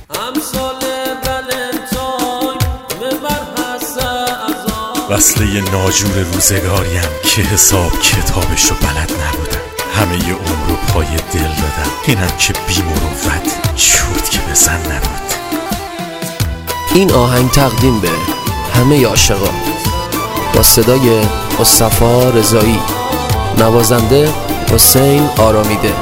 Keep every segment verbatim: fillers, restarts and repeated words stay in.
وصله ناجور روزگاریم که حساب کتابشو بلد نبودم. همه ی عمر رو پای دل دادم، اینم که بی‌مروت چوت که به زن نبود. این آهنگ تقدیم به همه عاشقا با صدای مصطفی رضایی، نوازنده حسین آرامیده.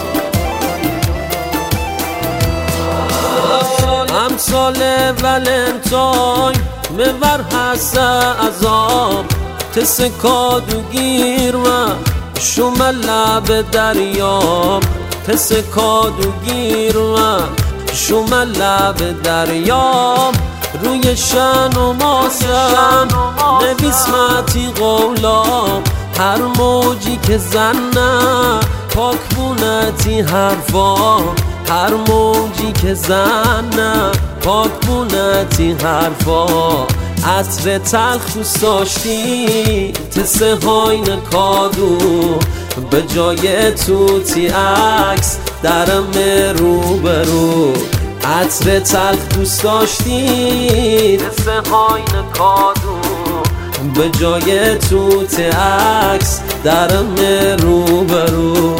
امسال ولنتاین مور هست عذاب تس کادو گیر و شما لب دریاب تس کادو گیر و شما لب دریاب روی شن و ماسم نویسمتی قولام هر موجی که زنه پاک بونتی حرفا هر موجی که زنه پاک بونتی حرفا عطر تلخ دوست داشتی تسه هاین کادو به جای توتی عکس درم رو برو عطر تلخ دوست داشتی تسه هاین کادو به جای توت عکس درم رو برو.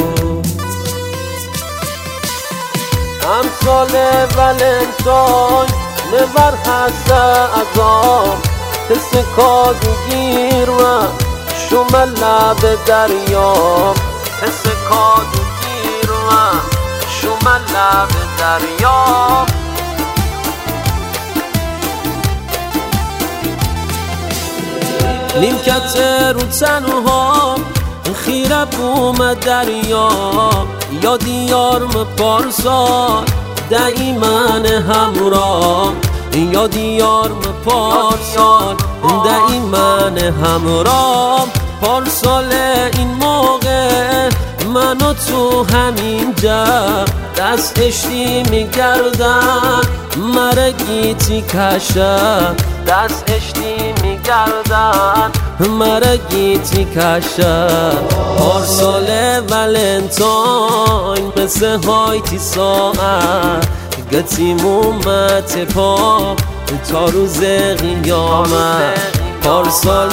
امسال ولنتاین مور هست عذاب تس کادو گیر و شما لب دریاب تس کادو گیر و شما لب دریاب نیمکت رو تنها خیره بوم دریا یا دیارم پارسال دایمان همراه یا دیارم پارسال دایمان همراه پارسال این موقع من و تو همین جا دست اشتی میگردن مرگیتی کشه دست اشتی میگردن مرگیتی کشه پارسال ولنتاین مثل هایتی ساعت گتی مومت پا تا روز قیامت پارسال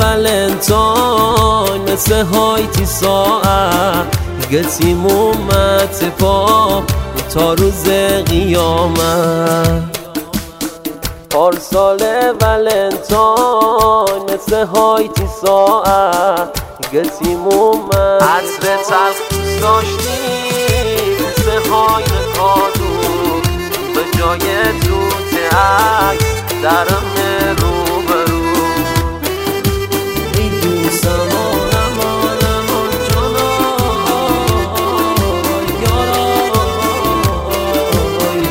ولنتاین مثل هایتی ساعت گتی مومت پا تا روز قیامت پارسال ولنتاین مثل هایتی ساعت گتی مومت عطر تلخ دوست داشتی مثل هاین کادو به جای توت عکس درم رو برو ای دوستم آنم آنم آن جانای یارای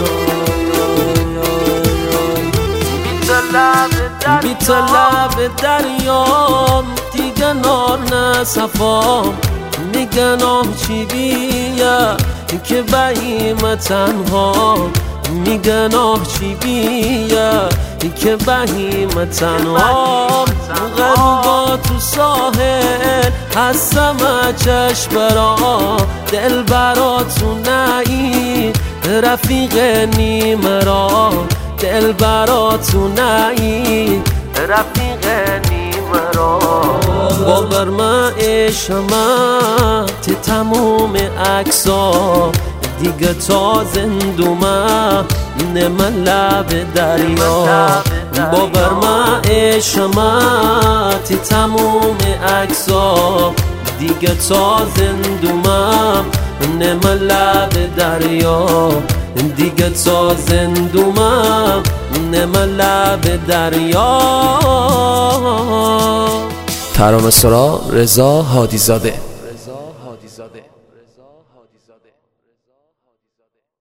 جانای بیت لب دریام دیگه نار نه صفام میگن آه چی بیا که بهیم تنها میگن آه چی بیا که بهیم تنها غروبا تو ساحل هستم چشم برا دل برا تو نئی رفیق نیمرا دل برا تو نئی رفیق نیمرا باور من عشمت تموم عکسا دیگه تا زندومه نمه لب دریا باور من عشمت تموم عکسا دیگه تا زندومه نمه لب دریا دیگه تا زندومه نمه لب دریا. ترانه سرا رضا هادی زاده.